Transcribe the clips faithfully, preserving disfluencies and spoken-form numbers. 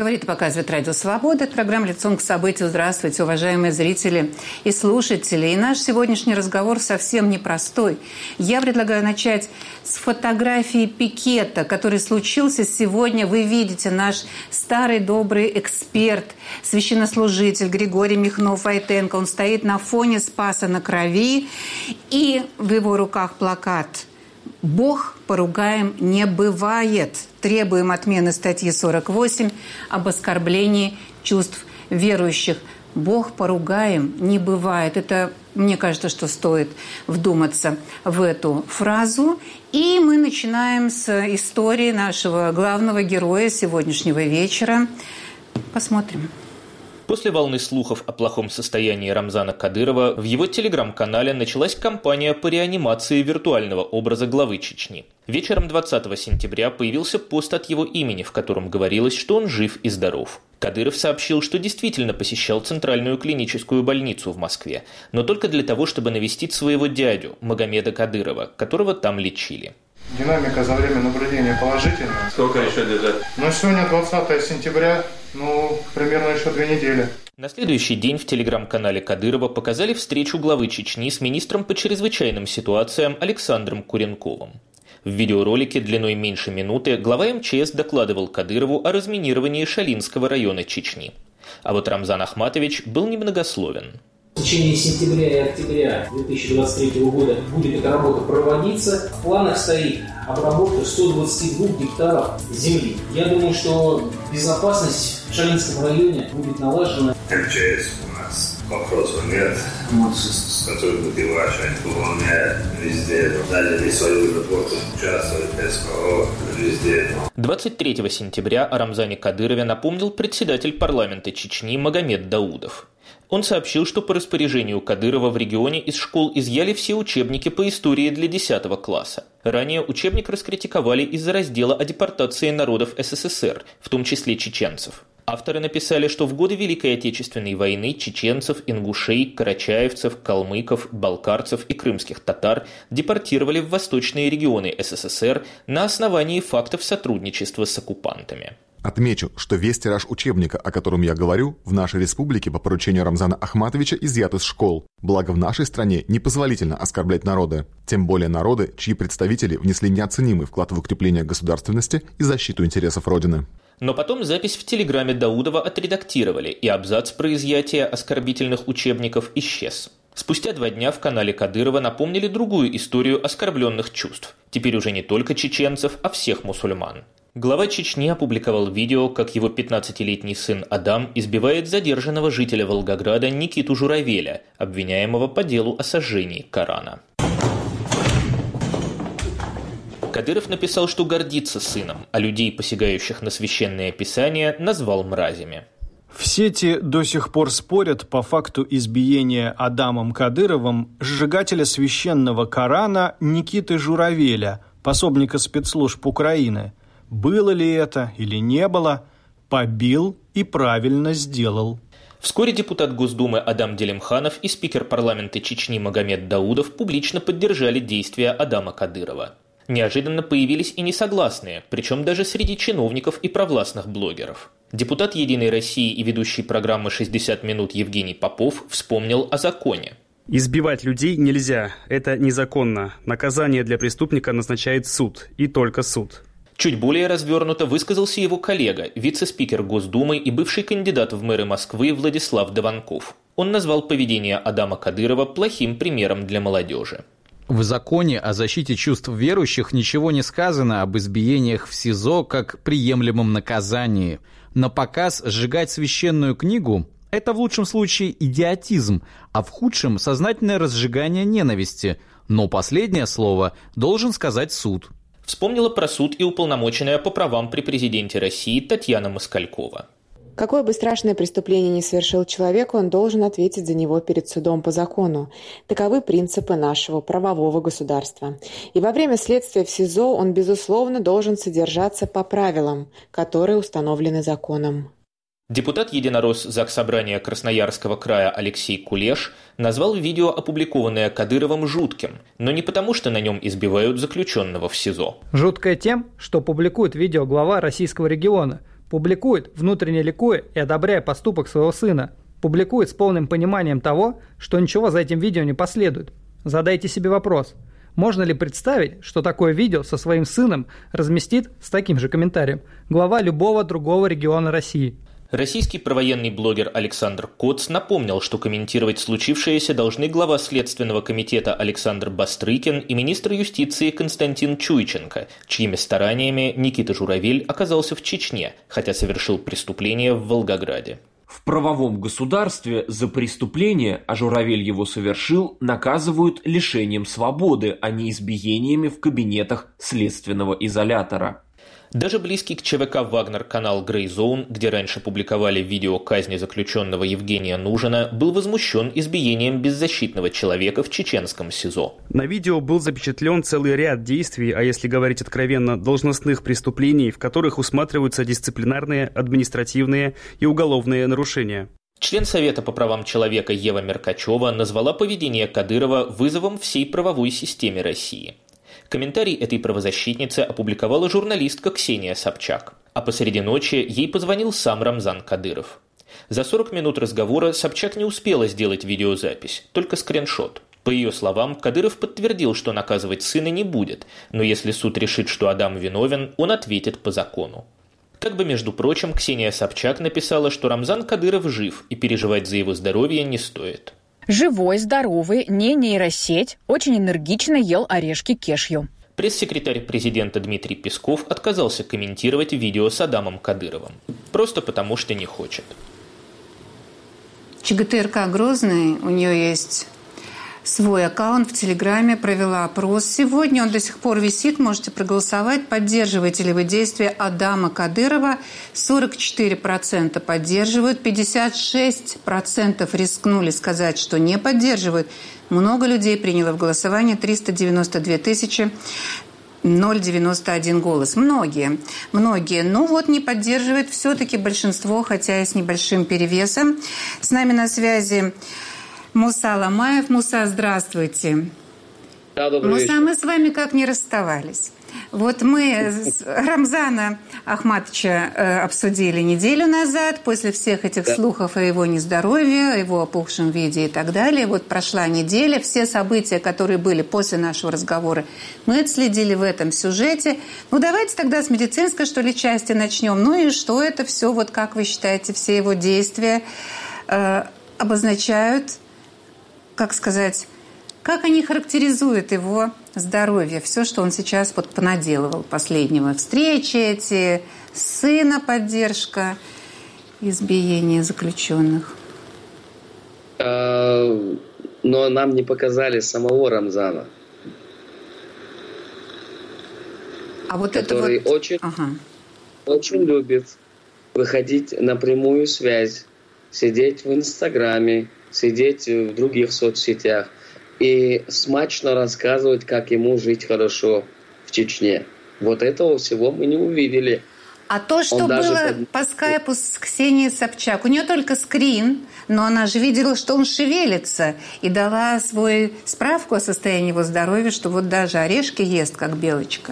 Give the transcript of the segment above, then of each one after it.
Говорит и показывает Радио Свобода. Это программа «Лицом к событию». Здравствуйте, уважаемые зрители и слушатели. И наш сегодняшний разговор совсем непростой. Я предлагаю начать с фотографии пикета, который случился сегодня. Вы видите, наш старый добрый эксперт, священнослужитель Григорий Михнов-Войтенко. Он стоит на фоне Спаса на Крови, и в его руках плакат «Бог поругаем не бывает». Требуем отмены статьи сорок восемь об оскорблении чувств верующих. Бог поругаем не бывает. Это, мне кажется, что стоит вдуматься в эту фразу. И мы начинаем с истории нашего главного героя сегодняшнего вечера. Посмотрим. После волны слухов о плохом состоянии Рамзана Кадырова в его телеграм-канале началась кампания по реанимации виртуального образа главы Чечни. Вечером двадцатого сентября появился пост от его имени, в котором говорилось, что он жив и здоров. Кадыров сообщил, что действительно посещал Центральную клиническую больницу в Москве, но только для того, чтобы навестить своего дядю Магомеда Кадырова, которого там лечили. Динамика за время наблюдения положительная. Сколько еще лежат? Ну, сегодня двадцатого сентября, ну, примерно еще две недели. На следующий день в телеграм-канале Кадырова показали встречу главы Чечни с министром по чрезвычайным ситуациям Александром Куренковым. В видеоролике длиной меньше минуты глава эм че эс докладывал Кадырову о разминировании Шалинского района Чечни. А вот Рамзан Ахматович был немногословен. В течение сентября и октября две тысячи двадцать третьего года будет эта работа проводиться. В планах стоит обработка ста двадцати двух гектаров земли. Я думаю, что безопасность в Шалинском районе будет налажена. эм че эс у нас вопросов нет, с которым добиваешь, выполняет везде, дали свою работу, участвует в эс ка о везде. двадцать третьего сентября о Рамзане Кадырове напомнил председатель парламента Чечни Магомед Даудов. Он сообщил, что по распоряжению Кадырова в регионе из школ изъяли все учебники по истории для десятого класса. Ранее учебник раскритиковали из-за раздела о депортации народов эс эс эс эр, в том числе чеченцев. Авторы написали, что в годы Великой Отечественной войны чеченцев, ингушей, карачаевцев, калмыков, балкарцев и крымских татар депортировали в восточные регионы эс эс эс эр на основании фактов сотрудничества с оккупантами. Отмечу, что весь тираж учебника, о котором я говорю, в нашей республике по поручению Рамзана Ахматовича изъят из школ. Благо в нашей стране непозволительно оскорблять народы. Тем более народы, чьи представители внесли неоценимый вклад в укрепление государственности и защиту интересов Родины. Но потом запись в телеграме Даудова отредактировали, и абзац про изъятие оскорбительных учебников исчез. Спустя два дня в канале Кадырова напомнили другую историю оскорбленных чувств. Теперь уже не только чеченцев, а всех мусульман. Глава Чечни опубликовал видео, как его пятнадцатилетний сын Адам избивает задержанного жителя Волгограда Никиту Журавеля, обвиняемого по делу о сожжении Корана. Кадыров написал, что гордится сыном, а людей, посягающих на священное писание, назвал мразями. В сети до сих пор спорят по факту избиения Адамом Кадыровым сжигателя священного Корана Никиты Журавеля, пособника спецслужб Украины. Было ли это или не было, побил и правильно сделал. Вскоре депутат Госдумы Адам Делимханов и спикер парламента Чечни Магомед Даудов публично поддержали действия Адама Кадырова. Неожиданно появились и несогласные, причем даже среди чиновников и провластных блогеров. Депутат «Единой России» и ведущий программы «шестьдесят минут» Евгений Попов вспомнил о законе. Избивать людей нельзя, это незаконно. Наказание для преступника назначает суд, и только суд. Чуть более развернуто высказался его коллега, вице-спикер Госдумы и бывший кандидат в мэры Москвы Владислав Дованков. Он назвал поведение Адама Кадырова плохим примером для молодежи. В законе о защите чувств верующих ничего не сказано об избиениях в СИЗО как приемлемом наказании. На показ сжигать священную книгу – это в лучшем случае идиотизм, а в худшем – сознательное разжигание ненависти. Но последнее слово должен сказать суд. Вспомнила про суд и уполномоченная по правам при президенте России Татьяна Москалькова. Какое бы страшное преступление ни совершил человек, он должен ответить за него перед судом по закону. Таковы принципы нашего правового государства. И во время следствия в СИЗО он, безусловно, должен содержаться по правилам, которые установлены законом. Депутат «Единорос» Заксобрания Красноярского края Алексей Кулеш назвал видео, опубликованное Кадыровым, жутким, но не потому, что на нем избивают заключенного в СИЗО. Жуткое тем, что публикует видео глава российского региона, Публикует, внутренне ликуя и одобряя поступок своего сына. Публикует с полным пониманием того, что ничего за этим видео не последует. Задайте себе вопрос. Можно ли представить, что такое видео со своим сыном разместит с таким же комментарием глава любого другого региона России? Российский провоенный блогер Александр Коц напомнил, что комментировать случившееся должны глава Следственного комитета Александр Бастрыкин и министр юстиции Константин Чуйченко, чьими стараниями Никита Журавель оказался в Чечне, хотя совершил преступление в Волгограде. В правовом государстве за преступление, а Журавель его совершил, наказывают лишением свободы, а не избиениями в кабинетах следственного изолятора. Даже близкий к ЧВК «Вагнер» канал Grey Zone, где раньше публиковали видео казни заключенного Евгения Нужина, был возмущен избиением беззащитного человека в чеченском СИЗО. На видео был запечатлен целый ряд действий, а если говорить откровенно, должностных преступлений, в которых усматриваются дисциплинарные, административные и уголовные нарушения. Член Совета по правам человека Ева Меркачева назвала поведение Кадырова вызовом всей правовой системе России. Комментарий этой правозащитницы опубликовала журналистка Ксения Собчак. А посреди ночи ей позвонил сам Рамзан Кадыров. За сорок минут разговора Собчак не успела сделать видеозапись, только скриншот. По ее словам, Кадыров подтвердил, что наказывать сына не будет, но если суд решит, что Адам виновен, он ответит по закону. Как бы, между прочим, Ксения Собчак написала, что Рамзан Кадыров жив и переживать за его здоровье не стоит. Живой, здоровый, не нейросеть, очень энергично ел орешки кешью. Пресс-секретарь президента Дмитрий Песков отказался комментировать видео с Адамом Кадыровым. Просто потому, что не хочет. ЧГТРК «Грозный», у нее есть свой аккаунт в Телеграме, провела опрос. Сегодня он до сих пор висит, можете проголосовать, поддерживаете ли вы действия Адама Кадырова. сорок четыре процента поддерживают, пятьдесят шесть процентов рискнули сказать, что не поддерживают. Много людей приняло в голосование, триста девяносто две тысячи, ноль девяносто один голос. Многие, многие. Ну вот не поддерживает все-таки большинство, хотя и с небольшим перевесом. С нами на связи Муса Ламаев. Муса, здравствуйте. Да, добрый Муса, вечер. мы с вами как не расставались. Вот мы Рамзана Ахматовича э, обсудили неделю назад, после всех этих да. слухов о его нездоровье, о его опухшем виде и так далее. Вот прошла неделя, все события, которые были после нашего разговора, мы отследили в этом сюжете. Ну, давайте тогда с медицинской, что ли, части начнем. Ну и что это все, вот как вы считаете, все его действия э, обозначают, как сказать, как они характеризуют его здоровье, все, что он сейчас вот понаделывал последнего. Встречи эти, сына поддержка, избиение заключенных. А, но нам не показали самого Рамзана. А вот который это вот... очень, ага. очень любит выходить на прямую связь, сидеть в Инстаграме, сидеть в других соцсетях и смачно рассказывать, как ему жить хорошо в Чечне. Вот этого всего мы не увидели. А то, что Он было под... по скайпу с Ксенией Собчак, у нее только скрин, но она же видела, что он шевелится, и дала свою справку о состоянии его здоровья, что вот даже орешки ест, как белочка.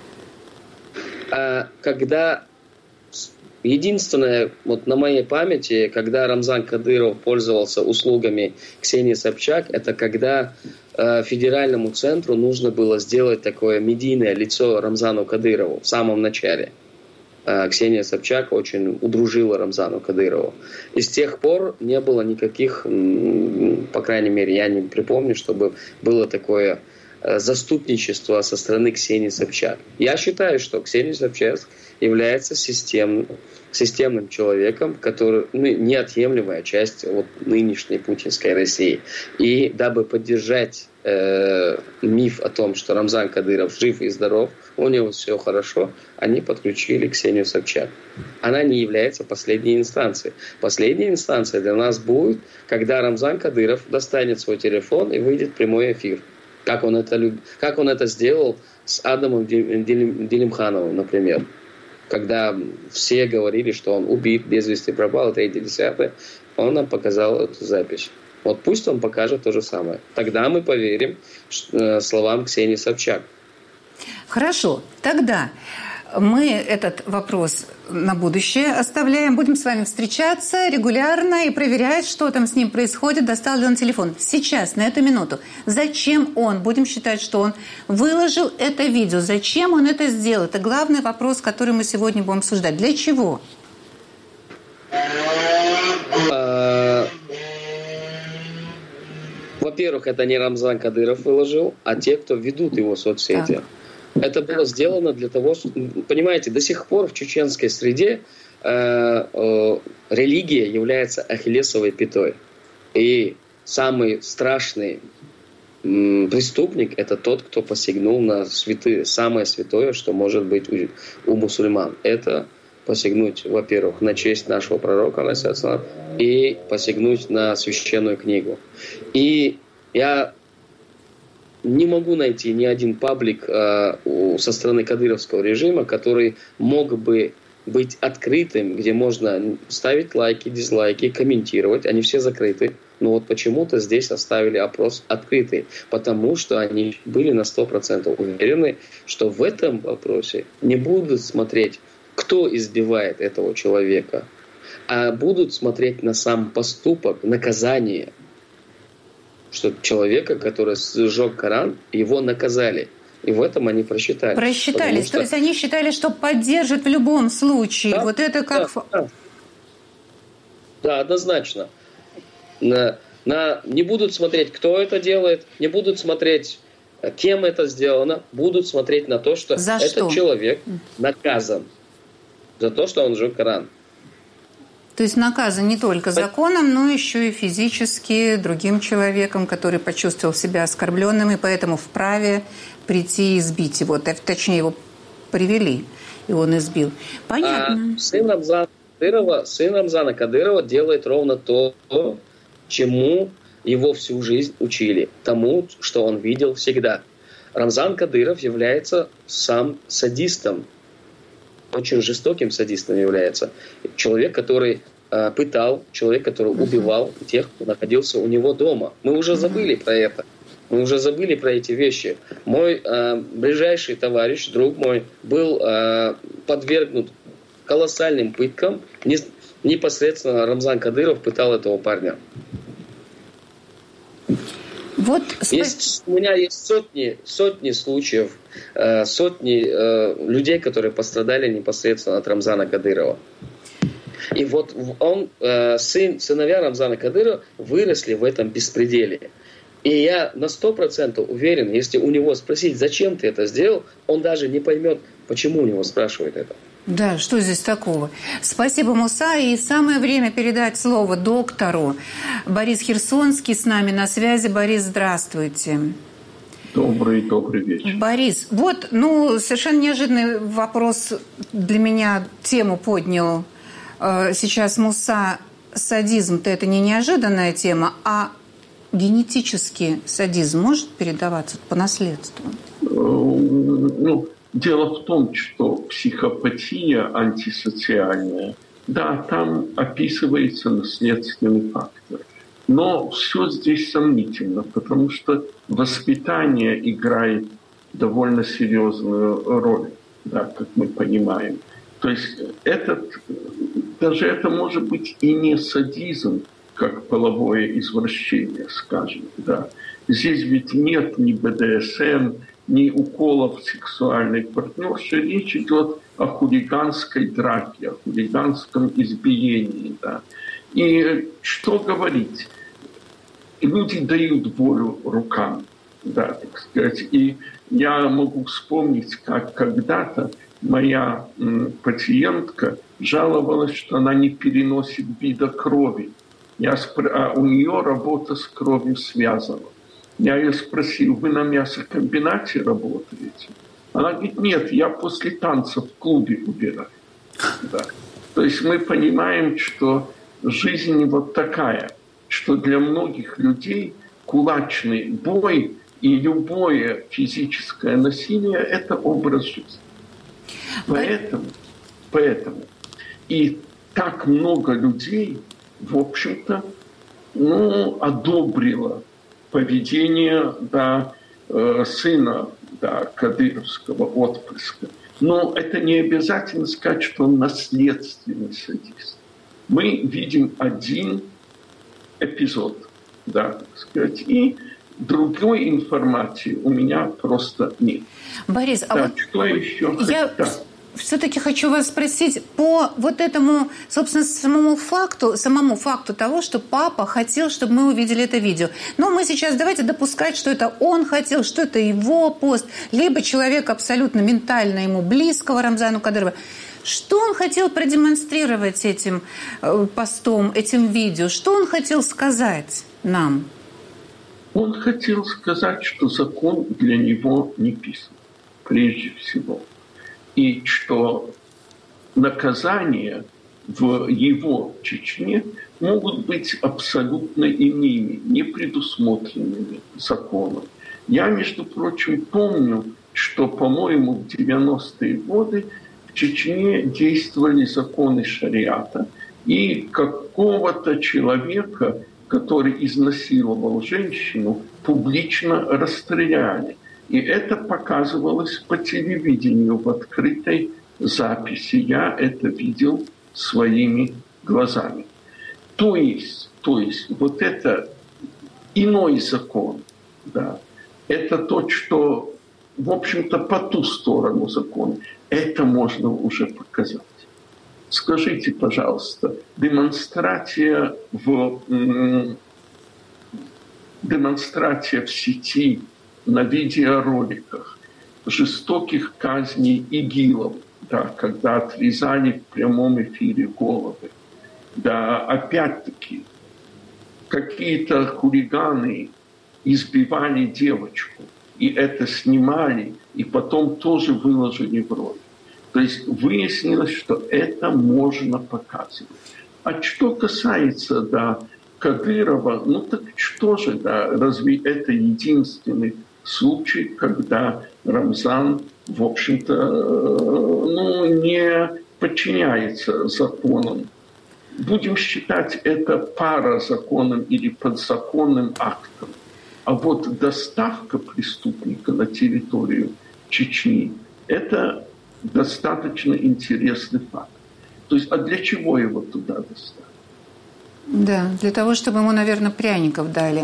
А когда... Единственное, вот на моей памяти, когда Рамзан Кадыров пользовался услугами Ксении Собчак, это когда э, федеральному центру нужно было сделать такое медийное лицо Рамзану Кадырову в самом начале. Э, Ксения Собчак очень удружила Рамзану Кадырову. И с тех пор не было никаких, по крайней мере, я не припомню, чтобы было такое э, заступничество со стороны Ксении Собчак. Я считаю, что Ксения Собчак является системным, системным человеком, который ну, неотъемлемая часть вот, нынешней путинской России. И дабы поддержать э, миф о том, что Рамзан Кадыров жив и здоров, у него все хорошо, они подключили Ксению Собчак. Она не является последней инстанцией. Последняя инстанция для нас будет, когда Рамзан Кадыров достанет свой телефон и выйдет в прямой эфир. Как он это, люб... как он это сделал с Адамом Делимхановым, например. Когда все говорили, что он убит, без вести пропал, третье, десятое, он нам показал эту запись. Вот пусть он покажет то же самое. Тогда мы поверим словам Ксении Собчак. Хорошо, тогда Мы этот вопрос на будущее оставляем. Будем с вами встречаться регулярно и проверять, что там с ним происходит, достал ли он телефон. Сейчас, на эту минуту. Зачем он? Будем считать, что он выложил это видео. Зачем он это сделал? Это главный вопрос, который мы сегодня будем обсуждать. Для чего? Во-первых, это не Рамзан Кадыров выложил, а те, кто ведут его соцсети. Так. Это было сделано для того, что, понимаете, до сих пор в чеченской среде э, э, религия является ахиллесовой пятой. И самый страшный э, преступник – это тот, кто посягнул на святые, самое святое, что может быть у, у мусульман. Это посягнуть, во-первых, на честь нашего пророка, и посягнуть на священную книгу. И я не могу найти ни один паблик э, со стороны кадыровского режима, который мог бы быть открытым, где можно ставить лайки, дизлайки, комментировать. Они все закрыты. Но вот почему-то здесь оставили опрос открытый, потому что они были на сто процентов уверены, что в этом вопросе не будут смотреть, кто избивает этого человека, а будут смотреть на сам поступок, наказание. Что человека, который сжег Коран, его наказали. И в этом они просчитались. Просчитались. Что... То есть они считали, что поддержат в любом случае. Да, вот это как... Да, да. да однозначно. На, на, не будут смотреть, кто это делает, не будут смотреть, кем это сделано, будут смотреть на то, что За этот что? человек наказан за то, что он сжег Коран. То есть наказан не только законом, но еще и физически другим человеком, который почувствовал себя оскорбленным, и поэтому вправе прийти и избить его. Точнее, его привели, и он избил. Понятно. А сын Рамзана Кадырова, сын Рамзана Кадырова делает ровно то, чему его всю жизнь учили. Тому, что он видел всегда. Рамзан Кадыров является сам садистом. Очень жестоким садистом является. Человек, который э, пытал, человек, который убивал тех, кто находился у него дома. Мы уже забыли про это. Мы уже забыли про эти вещи. Мой э, ближайший товарищ, друг мой, был э, подвергнут колоссальным пыткам. Не, непосредственно Рамзан Кадыров пытал этого парня. Вот... Есть, у меня есть сотни, сотни случаев, э, сотни э, людей, которые пострадали непосредственно от Рамзана Кадырова. И вот он, э, сын, сыновья Рамзана Кадырова выросли в этом беспределе. И я на сто процентов уверен, если у него спросить, зачем ты это сделал, он даже не поймет, почему у него спрашивают это. Да, что здесь такого? Спасибо, Муса. И самое время передать слово доктору. Борис Херсонский с нами на связи. Борис, здравствуйте. Добрый, добрый вечер. Борис, вот, ну, совершенно неожиданный вопрос для меня, тему поднял сейчас Муса. Садизм-то это не неожиданная тема, а генетический садизм может передаваться по наследству? Ну, дело в том, что психопатия антисоциальная, да, там описывается наследственный фактор. Но все здесь сомнительно, потому что воспитание играет довольно серьезную роль, да, как мы понимаем. То есть этот, даже это может быть и не садизм, как половое извращение, скажем, да. Здесь ведь нет ни бэ дэ эс эм, ни уколов сексуальной партнерши. Речь идет о хулиганской драке, о хулиганском избиении. Да. И что говорить? Люди дают волю рукам, да, так сказать. И я могу вспомнить, как когда-то моя м, пациентка жаловалась, что она не переносит вида крови. Я спр... А у нее работа с кровью связана. Я ее спросил, вы на мясокомбинате работаете? Она говорит, нет, я после танцев в клубе убираю. Да. То есть мы понимаем, что жизнь вот такая, что для многих людей кулачный бой и любое физическое насилие – это образ жизни. Поэтому, поэтому и так много людей, в общем-то, ну, одобрило поведение, да, э, сына, да, кадыровского отпрыска. Но это не обязательно сказать, что он наследственный садист. Мы видим один эпизод, да, так сказать, и другой информации у меня просто нет. Борис, да, а вот что еще? Я да. все-таки хочу вас спросить по вот этому, собственно, самому факту, самому факту того, что папа хотел, чтобы мы увидели это видео. Но мы сейчас давайте допускать, что это он хотел, что это его пост, либо человек абсолютно ментально ему близкого Рамзану Кадырову. Что он хотел продемонстрировать этим постом, этим видео? Что он хотел сказать нам? Он хотел сказать, что закон для него не писан, прежде всего. И что наказания в его Чечне могут быть абсолютно иными, не предусмотренными законом. Я, между прочим, помню, что, по-моему, в девяностые годы в Чечне действовали законы шариата, и какого-то человека, который изнасиловал женщину, публично расстреляли. И это показывалось по телевидению в открытой записи. Я это видел своими глазами. То есть, то есть вот это иной закон, да, это то, что, в общем-то, по ту сторону закона. Это можно уже показать. Скажите, пожалуйста, демонстрация в, демонстрация в сети на видеороликах жестоких казней игилов, да, когда отрезали в прямом эфире головы. Да, опять-таки, какие-то хулиганы избивали девочку, и это снимали, и потом тоже выложили в ролик. То есть выяснилось, что это можно показывать. А что касается, да, Кадырова, ну так что же, да, разве это единственный случай, когда Рамзан, в общем-то, ну, не подчиняется законам? Будем считать это паразаконным или подзаконным актом. А вот доставка преступника на территорию Чечни – это достаточно интересный факт. То есть, а для чего его туда доставить? Да, для того, чтобы ему, наверное, пряников дали.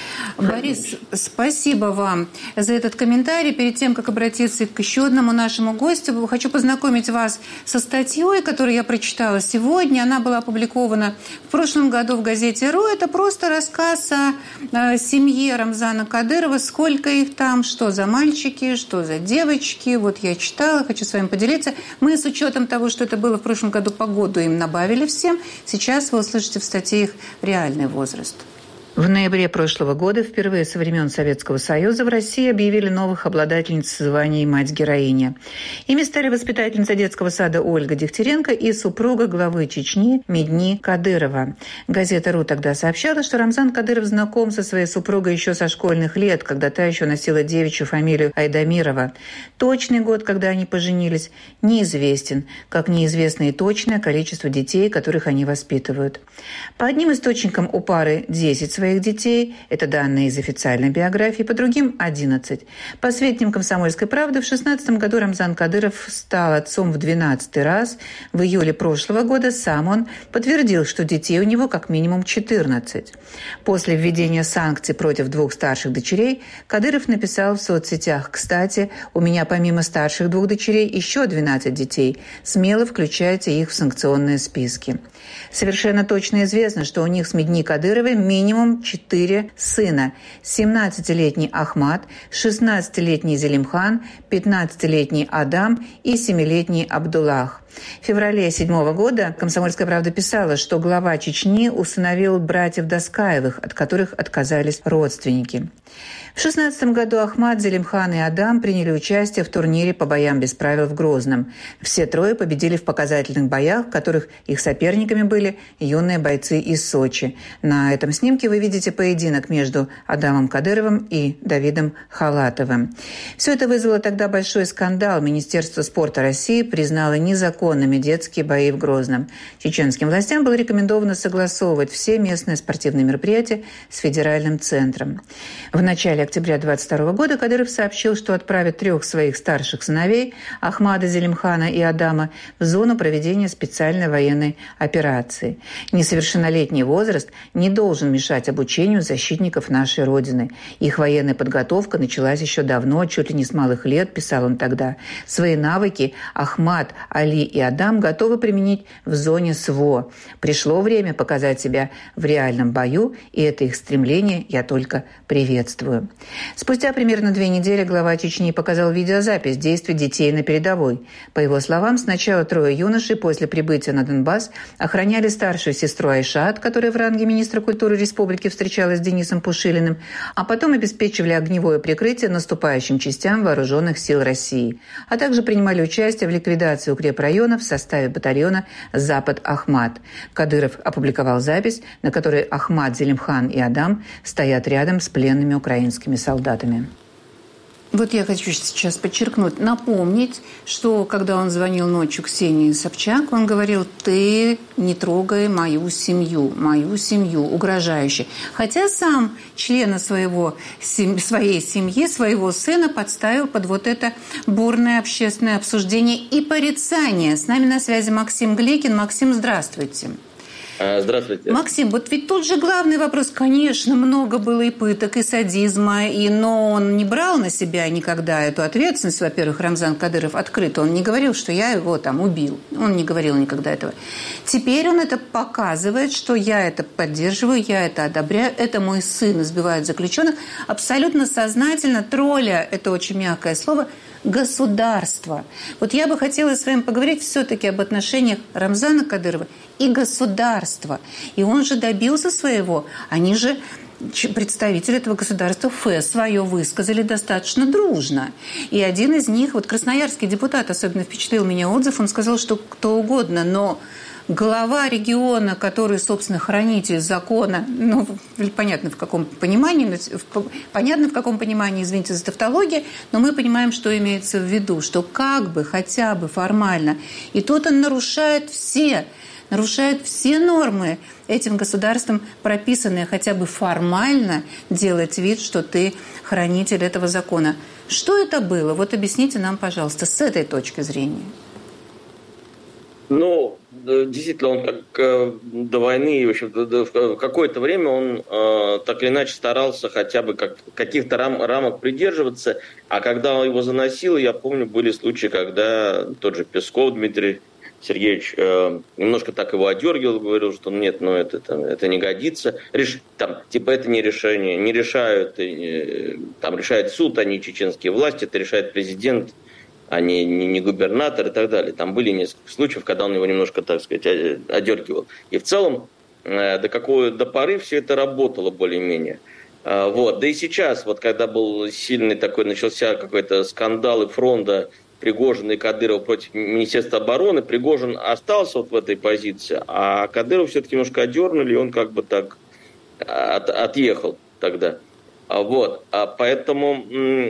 Борис, спасибо вам за этот комментарий. Перед тем, как обратиться к еще одному нашему гостю, хочу познакомить вас со статьей, которую я прочитала сегодня. Она была опубликована в прошлом году в газете «Ро». Это просто рассказ о семье Рамзана Кадырова. Сколько их там, что за мальчики, что за девочки. Вот я читала, хочу с вами поделиться. Мы с учетом того, что это было в прошлом году по году, им набавили всем. Сейчас вы услышите в статье их реальный возраст. В ноябре прошлого года впервые со времен Советского Союза в России объявили новых обладательниц звания «Мать-героиня». Ими стали воспитательница детского сада Ольга Дегтяренко и супруга главы Чечни Медни Кадырова. Газета «Ру» тогда сообщала, что Рамзан Кадыров знаком со своей супругой еще со школьных лет, когда та еще носила девичью фамилию Айдамирова. Точный год, когда они поженились, неизвестен, как неизвестно и точное количество детей, которых они воспитывают. По одним источникам у пары десять своих своих детей. Это данные из официальной биографии. По другим – одиннадцать. По сведениям «Комсомольской правды», в шестнадцатом году Рамзан Кадыров стал отцом в двенадцатый раз. В июле прошлого года сам он подтвердил, что детей у него как минимум четырнадцать. После введения санкций против двух старших дочерей Кадыров написал в соцсетях: «Кстати, у меня помимо старших двух дочерей еще двенадцать детей. Смело включайте их в санкционные списки». Совершенно точно известно, что у них с Медни Кадыровой минимум четыре сына. семнадцатилетний Ахмад, шестнадцатилетний Зелимхан, пятнадцатилетний Адам и семилетний Абдуллах. В феврале седьмого года «Комсомольская правда» писала, что глава Чечни усыновил братьев Доскаевых, от которых отказались родственники. В шестнадцатом году Ахмад, Зелимхан и Адам приняли участие в турнире по боям без правил в Грозном. Все трое победили в показательных боях, в которых их соперниками были юные бойцы из Сочи. На этом снимке вы видите поединок между Адамом Кадыровым и Давидом Халатовым. Все это вызвало тогда большой скандал. Министерство спорта России признало незаконным незаконными детские бои в Грозном. Чеченским властям было рекомендовано согласовывать все местные спортивные мероприятия с федеральным центром. В начале октября двадцать второго года Кадыров сообщил, что отправит трех своих старших сыновей Ахмада, Зелимхана и Адама в зону проведения специальной военной операции. Несовершеннолетний возраст не должен мешать обучению защитников нашей Родины. Их военная подготовка началась еще давно, чуть ли не с малых лет, писал он тогда. Свои навыки Ахмад, Али и Адам готовы применить в зоне СВО. Пришло время показать себя в реальном бою, и это их стремление я только приветствую. Спустя примерно две недели глава Чечни показал видеозапись действий детей на передовой. По его словам, сначала трое юношей после прибытия на Донбасс охраняли старшую сестру Айшат, которая в ранге министра культуры республики встречалась с Денисом Пушилиным, а потом обеспечивали огневое прикрытие наступающим частям вооруженных сил России, а также принимали участие в ликвидации укрепрайонов в составе батальона «Запад-Ахмат». Кадыров опубликовал запись, на которой Ахмад, Зелимхан и Адам стоят рядом с пленными украинскими солдатами. Вот я хочу сейчас подчеркнуть, напомнить, что когда он звонил ночью Ксении Собчак, он говорил: «Ты не трогай мою семью, мою семью», угрожающе. Хотя сам члена своего, своей семьи, своего сына подставил под вот это бурное общественное обсуждение и порицание. С нами на связи Максим Гликин. Максим, здравствуйте. Здравствуйте. Максим, вот ведь тут же главный вопрос, конечно, много было и пыток, и садизма, и, но он не брал на себя никогда эту ответственность. Во-первых, Рамзан Кадыров открыто, он не говорил, что я его там убил. Он не говорил никогда этого. Теперь он это показывает, что я это поддерживаю, я это одобряю, это мой сын избивает заключенных. Абсолютно сознательно, тролля, это очень мягкое слово, государство. Вот я бы хотела с вами поговорить все-таки об отношениях Рамзана Кадырова и государства. И он же добился своего. Они же, представители этого государства, Ф свое высказали достаточно дружно. И один из них, вот красноярский депутат, особенно впечатлил меня отзыв, он сказал, что кто угодно, но глава региона, который, собственно, хранитель закона, ну, понятно в каком понимании, понятно в каком понимании, извините за тавтологию, но мы понимаем, что имеется в виду, что как бы, хотя бы формально, и тут он нарушает все, нарушает все нормы этим государством прописанные, хотя бы формально делать вид, что ты хранитель этого закона. Что это было? Вот объясните нам, пожалуйста, с этой точки зрения. Ну, действительно, он как до войны, в общем, в какое-то время он э, так или иначе старался хотя бы как, каких-то рам, рамок придерживаться, а когда он его заносил, я помню, были случаи, когда тот же Песков Дмитрий Сергеевич э, немножко так его одергивал, говорил, что нет, ну это, это, это не годится. Реш, там, типа это не решение, не решают, э, там решает суд, а не чеченские власти, это решает президент, а не, не, не губернатор и так далее. Там были несколько случаев, когда он его немножко, так сказать, одергивал. И в целом э, до какой до поры все это работало более-менее. Э, вот. Да и сейчас, вот когда был сильный такой, начался какой-то скандал и фронта Пригожина и Кадырова против Министерства обороны, Пригожин остался вот в этой позиции, а Кадыров все-таки немножко одернули, и он как бы так от, отъехал тогда. Вот, а поэтому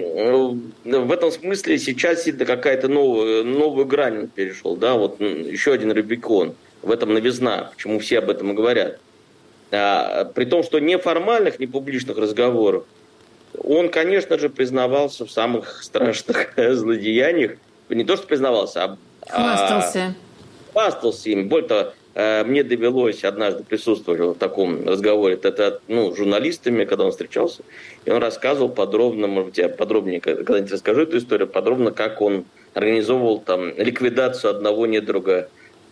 в этом смысле сейчас это какая-то новая, новую грань перешел, да, вот еще один Рубикон, в этом новизна, почему все об этом и говорят. А, при том, что неформальных, не публичных разговоров, он, конечно же, признавался в самых страшных злодеяниях, не то что признавался, а... Хвастался. А, хвастался им, более того, мне довелось однажды присутствовать в таком разговоре, это, ну, с журналистами, когда он встречался, и он рассказывал подробно, может быть, я подробнее когда-нибудь расскажу эту историю, подробно, как он организовывал там ликвидацию одного недруга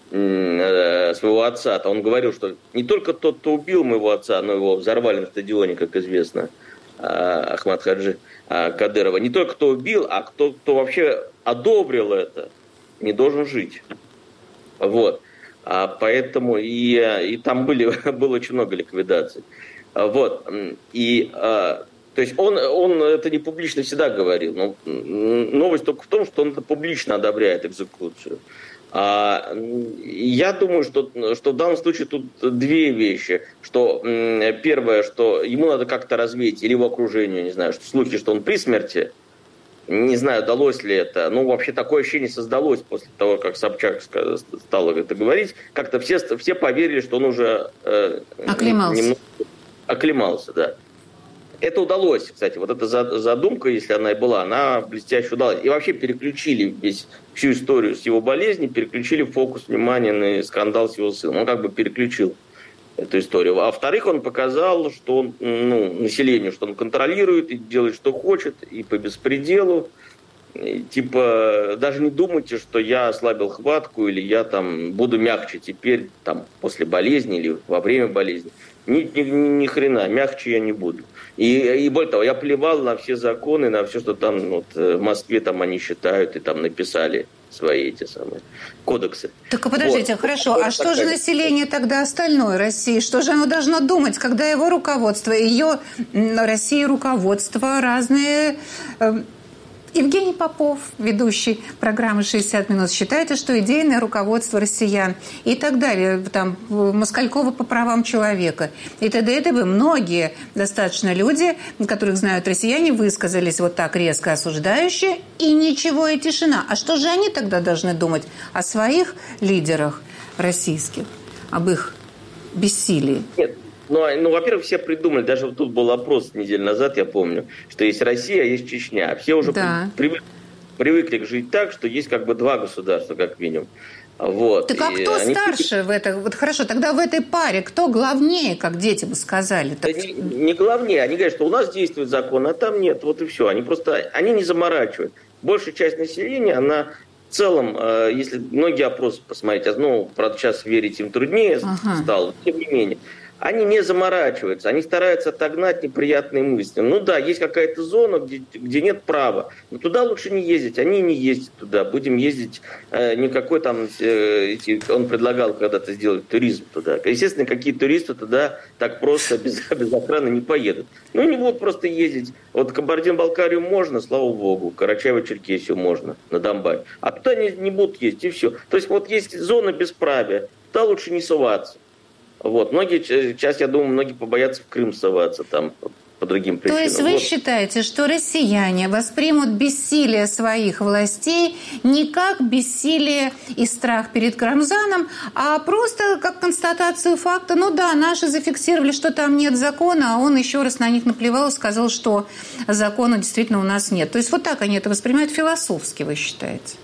э, своего отца. Он говорил, что не только тот, кто убил моего отца, но его взорвали на стадионе, как известно, Ахмад Хаджи Кадырова, не только кто убил, а кто, кто вообще одобрил это, не должен жить. Вот. А поэтому и, и там были, было очень много ликвидаций. Вот. И, а, то есть он, он это не публично всегда говорил. Но новость только в том, что он это публично одобряет экзекуцию. А, я думаю, что, что в данном случае тут две вещи. Что первое, что ему надо как-то развеять, или его окружению, не знаю, что слухи, что он при смерти, Не знаю, удалось ли это. Ну, вообще такое ощущение создалось после того, как Собчак стал это говорить. Как-то все, все поверили, что он уже э, оклемался. Немного оклемался, да. Это удалось, кстати. Вот эта задумка, если она и была, она блестяще удалась. И вообще переключили весь, всю историю с его болезни, переключили фокус внимания на скандал с его сыном. Он как бы переключил эту историю. А во-вторых, он показал, что он, ну, населению, что он контролирует и делает, что хочет, и по беспределу. И, типа, даже не думайте, что я ослабил хватку, или я там буду мягче теперь, там, после болезни или во время болезни. Ни, ни, ни хрена, мягче я не буду. И, и более того, я плевал на все законы, на все, что там вот, в Москве там они считают и там написали свои эти самые кодексы. Так, подождите, вот. Хорошо, а что же население тогда остальное России? Что же оно должно думать, когда его руководство, ее России руководство разные... Евгений Попов, ведущий программы «шестьдесят минут», считает, что идейное руководство россиян и так далее, там, Москалькова по правам человека и т.д. и т.п. Многие достаточно люди, которых знают россияне, высказались вот так резко осуждающие, и ничего, и тишина. А что же они тогда должны думать о своих лидерах российских, об их бессилии? Нет. Ну, ну, во-первых, все придумали, даже вот тут был опрос неделю назад, я помню, что есть Россия, а есть Чечня. Все уже да. привык, привыкли жить так, что есть как бы два государства, как минимум. Вот. Так а и кто они... старше в этой... Вот хорошо, тогда в этой паре кто главнее, как дети бы сказали? Так... Не, не главнее. Они говорят, что у нас действует закон, а там нет. Вот и все. Они просто... Они не заморачивают. Большая часть населения, она... В целом, если многие опросы посмотреть, ну, правда, сейчас верить им труднее ага. стало, тем не менее... Они не заморачиваются, они стараются отогнать неприятные мысли. Ну да, есть какая-то зона, где, где нет права, но туда лучше не ездить. Они не ездят туда, будем ездить, э, никакой там, э, эти, он предлагал когда-то сделать туризм туда. Естественно, какие туристы туда так просто без, без охраны не поедут. Ну не будут просто ездить. Вот Кабардино-Балкарию можно, слава богу, Карачаево-Черкесию можно, на Донбасс. А туда не, не будут ездить, и все. То есть вот есть зона бесправия, туда лучше не соваться. Вот. Многие, сейчас, я думаю, многие побоятся в Крым соваться там по, по другим причинам. То есть вы вот. считаете, что россияне воспримут бессилие своих властей не как бессилие и страх перед Рамзаном, а просто как констатацию факта, ну да, наши зафиксировали, что там нет закона, а он еще раз на них наплевал и сказал, что закона действительно у нас нет. То есть вот так они это воспринимают философски, вы считаете?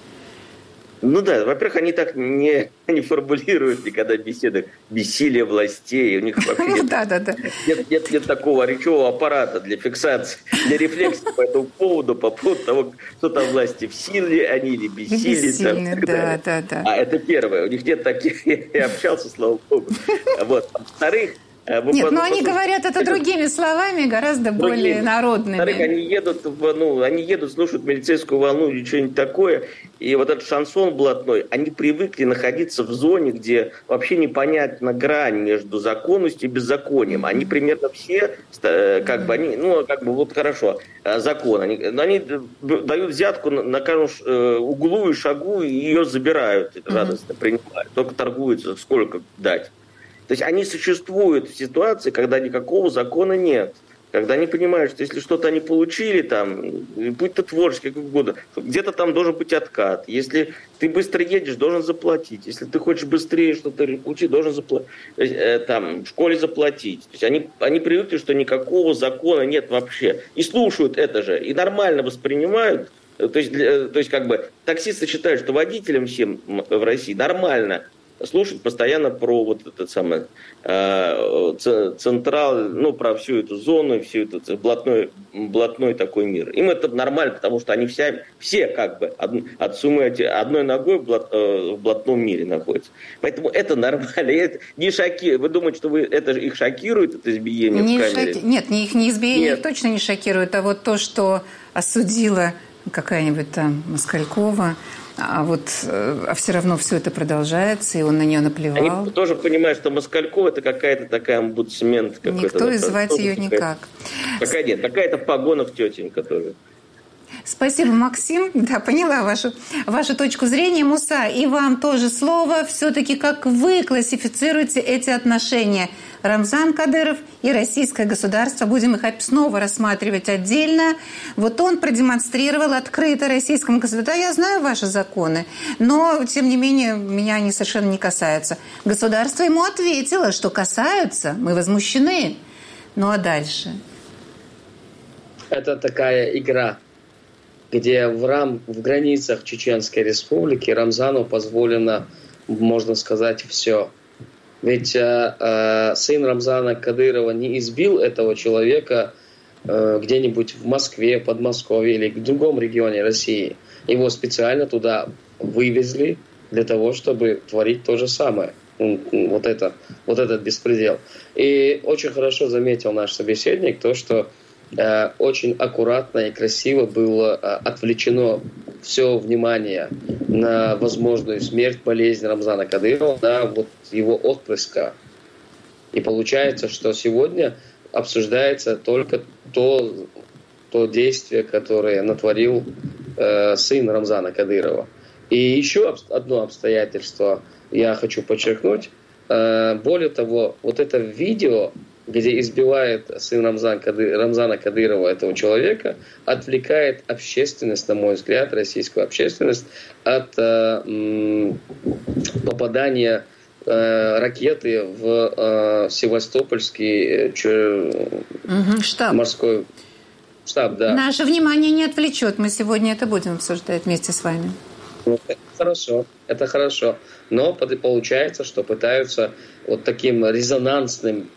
Ну да, во-первых, они так не, не формулируют никогда в беседах бессилие властей. У них вообще нет, да, да, да. Нет, нет, нет такого речевого аппарата для фиксации, для рефлексии по этому поводу, по поводу того, кто там власти, в силе они или бессилие. Бессильны, там, да, да, да. А это первое. У них нет таких, я общался, слава богу. Вот. А во-вторых, Нет, но они говорят это другими словами, гораздо другими, более народными. Во-вторых, они едут, ну, они едут, слушают милицейскую волну или что-нибудь такое, и вот этот шансон блатной, они привыкли находиться в зоне, где вообще непонятна грань между законностью и беззаконием. Они примерно все, как бы, они, ну, как бы, вот хорошо, закон, они, они дают взятку на, на каждом углу и шагу, и ее забирают, радостно принимают, только торгуются, сколько дать. То есть они существуют в ситуации, когда никакого закона нет. Когда они понимают, что если что-то они получили, там, будь то творческий, как угодно, где-то там должен быть откат. Если ты быстро едешь, должен заплатить. Если ты хочешь быстрее что-то получить, должен заплатить. Там, в школе заплатить. То есть они, они привыкли, что никакого закона нет вообще. И слушают это же. И нормально воспринимают. То есть, то есть как бы, таксисты считают, что водителям всем в России нормально слушать постоянно про вот этот самый э, централ, ну, про всю эту зону, всю эту блатной, блатной такой мир. Им это нормально, потому что они вся, все как бы от, от суммы одной ногой в, блат, э, в блатном мире находятся. Поэтому это нормально. Это не шокирует. Вы думаете, что вы, это их шокирует, это избиение не в камере? Шоки... Нет, не их не избиение, их точно не шокирует, а вот то, что осудила какая-нибудь там Москалькова, а вот а все равно все это продолжается, и он на нее наплевал. Они тоже понимают, что Москалькова это какая-то такая омбудсмен. Никто и звать ее никак. Какая нет, какая-то в погонах тетенька тоже. Спасибо, Максим. Да, поняла вашу, вашу точку зрения. Муса, и вам тоже слово. Все-таки как вы классифицируете эти отношения? Рамзан Кадыров и российское государство. Будем их снова рассматривать отдельно. Вот он продемонстрировал открыто российскому государству. Да, я знаю ваши законы, но, тем не менее, меня они совершенно не касаются. Государство ему ответило, что касаются. Мы возмущены. Ну а дальше? Это такая игра, где в, рам, в границах Чеченской Республики Рамзану позволено, можно сказать, все. Ведь э, э, сын Рамзана Кадырова не избил этого человека э, где-нибудь в Москве, Подмосковье или в другом регионе России. Его специально туда вывезли для того, чтобы творить то же самое. Вот, это, вот этот беспредел. И очень хорошо заметил наш собеседник то, что э, очень аккуратно и красиво было э, отвлечено все внимание на возможную смерть, болезнь Рамзана Кадырова, на вот его отпрыска. И получается, что сегодня обсуждается только то, то действие, которое натворил э, сын Рамзана Кадырова. И еще одно обстоятельство я хочу подчеркнуть. Э, более того, вот это видео, где избивает сын Рамзан Кады... Рамзана Кадырова этого человека, отвлекает общественность, на мой взгляд, российскую общественность, от э, м, попадания э, ракеты в э, Севастопольский э, ч... угу, штаб. морской штаб. Да. Наше внимание не отвлечет. Мы сегодня это будем обсуждать вместе с вами. Это хорошо, это хорошо. Но получается, что пытаются вот таким резонансным,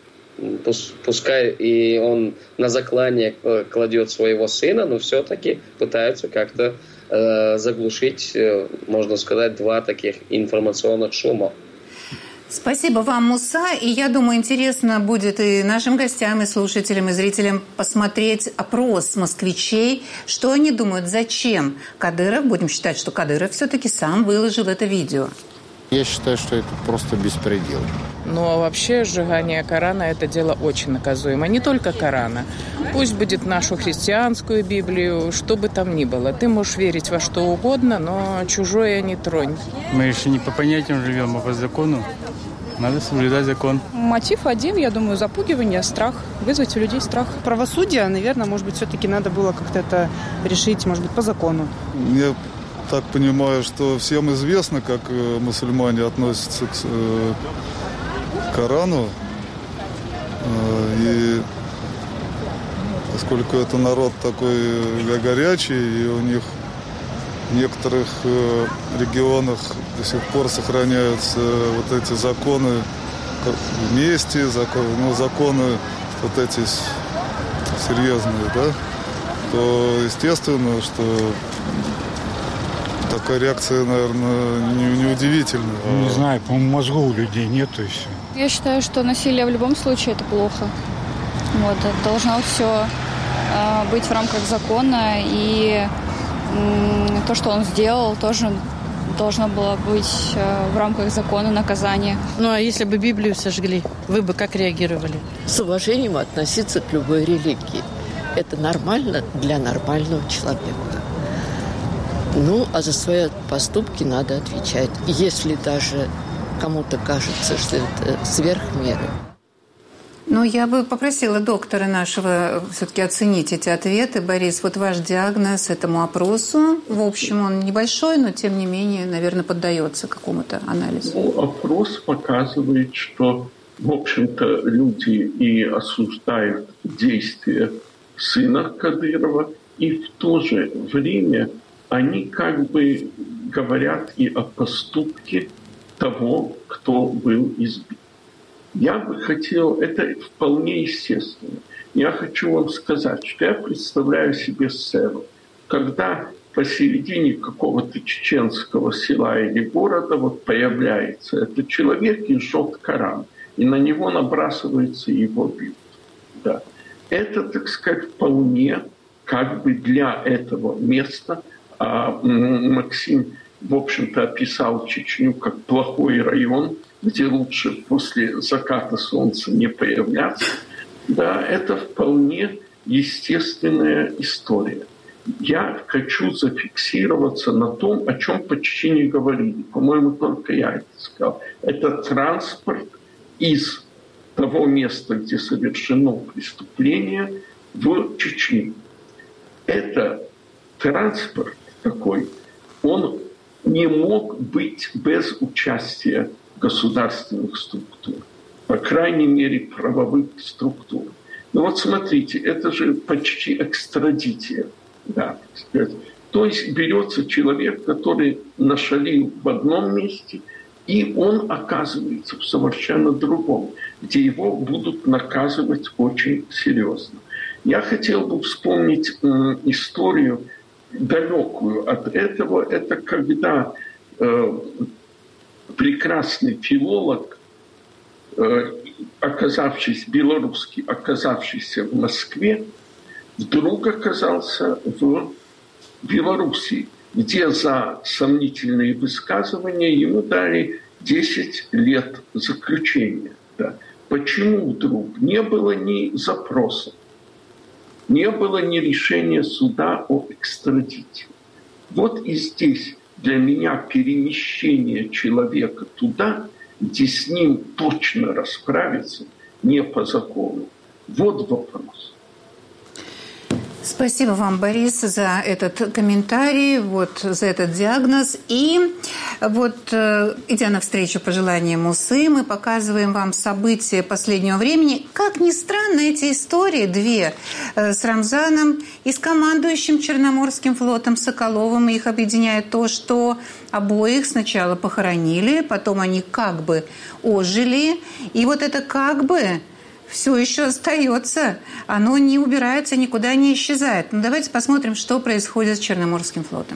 пускай и он на заклание кладет своего сына, но все-таки пытаются как-то э, заглушить, э, можно сказать, два таких информационных шума. Спасибо вам, Муса. И я думаю, интересно будет и нашим гостям, и слушателям, и зрителям посмотреть опрос москвичей, что они думают, зачем Кадыров, будем считать, что Кадыров все-таки сам выложил это видео. Я считаю, что это просто беспредел. Ну, а вообще сжигание Корана – это дело очень наказуемо. Не только Корана. Пусть будет нашу христианскую Библию, что бы там ни было. Ты можешь верить во что угодно, но чужое не тронь. Мы еще не по понятиям живем, а по закону. Надо соблюдать закон. Мотив один, я думаю, запугивание, страх. Вызвать у людей страх. Правосудие, наверное, может быть, все-таки надо было как-то это решить, может быть, по закону. Я так понимаю, что всем известно, как мусульмане относятся к Корану. И поскольку это народ такой горячий, и у них в некоторых регионах до сих пор сохраняются вот эти законы мести, законы, ну, законы вот эти серьезные, да, то естественно, что такая реакция, наверное, неудивительная. Не, не знаю, по-моему, мозгу у людей нет, и все. Я считаю, что насилие в любом случае это плохо. Вот, должно все э, быть в рамках закона, и э, то, что он сделал, тоже должно было быть э, в рамках закона наказания. Ну, а если бы Библию сожгли, вы бы как реагировали? С уважением относиться к любой религии. Это нормально для нормального человека. Ну, а за свои поступки надо отвечать. Если даже кому-то кажется, что это сверх меры. Ну, я бы попросила доктора нашего все-таки оценить эти ответы. Борис, вот ваш диагноз этому опросу. В общем, он небольшой, но, тем не менее, наверное, поддается какому-то анализу. Ну, опрос показывает, что, в общем-то, люди и осуждают действия сына Кадырова, и в то же время они как бы говорят и о поступке того, кто был избит. Я бы хотел, это вполне естественно. Я хочу вам сказать, что я представляю себе сцену, когда посередине какого-то чеченского села или города вот появляется этот человек и жжет Коран, и на него набрасываются и его бьют. Да. Это, так сказать, вполне как бы для этого места. А Максим, в общем-то, описал Чечню как плохой район, где лучше после заката солнца не появляться. Да, это вполне естественная история. я хочу зафиксироваться на том, о чем почти не говорили. По-моему, только я это сказал. Это транспорт из того места, где совершено преступление, в Чечню. Это транспорт такой, он не мог быть без участия государственных структур, по крайней мере, правовых структур. Ну вот смотрите, это же почти экстрадиция. Да, так сказать. То есть берется человек, который нашалил в одном месте, и он оказывается в совершенно другом, где его будут наказывать очень серьезно. Я хотел бы вспомнить э, историю далекую от этого. Это когда э, прекрасный филолог, э, оказавшись белорусский, оказавшийся в Москве, вдруг оказался в Белоруссии, где за сомнительные высказывания ему дали десять лет заключения. Да. Почему вдруг? Не было ни запроса, не было ни решения суда о экстрадите. Вот и здесь для меня перемещение человека туда, где с ним точно расправиться, не по закону. Вот вопрос. Спасибо вам, Борис, за этот комментарий, вот, за этот диагноз. И вот, идя навстречу пожеланиям УСы, мы показываем вам события последнего времени. Как ни странно, эти истории, две, с Рамзаном и с командующим Черноморским флотом Соколовым, их объединяет то, что обоих сначала похоронили, потом они как бы ожили. И вот это как бы все еще остается, оно не убирается, никуда не исчезает. Но давайте посмотрим, что происходит с Черноморским флотом.